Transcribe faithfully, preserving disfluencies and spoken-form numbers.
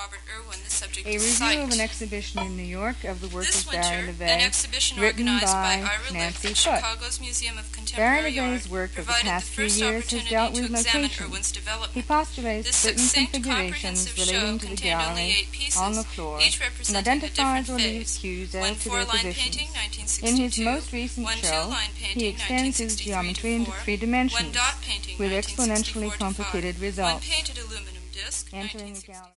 Robert Irwin, the subject A is review sight. of an exhibition in New York of the work This of Barry winter, LeVay, an exhibition written organized by by Ira Lick Nancy at Foote. Chicago's Museum of Barry Contemporary LeVay's Art work of the provided the past few first years has opportunity dealt to with examine location. Irwin's development. He postulates This certain succinct, configurations comprehensive relating show to the contained only gallery eight pieces, on the floor, each and representing a identifies different or leaves phase. cues One as to their four-line positions. painting, nineteen In his sixty-two. most recent One show, two-line he painting, extends his nineteen sixty-three geometry to into four. three One dimensions, dot painting, with nineteen sixty-four exponentially to five. complicated One results. painted aluminum disc, Entering nineteen the sixty. gallery.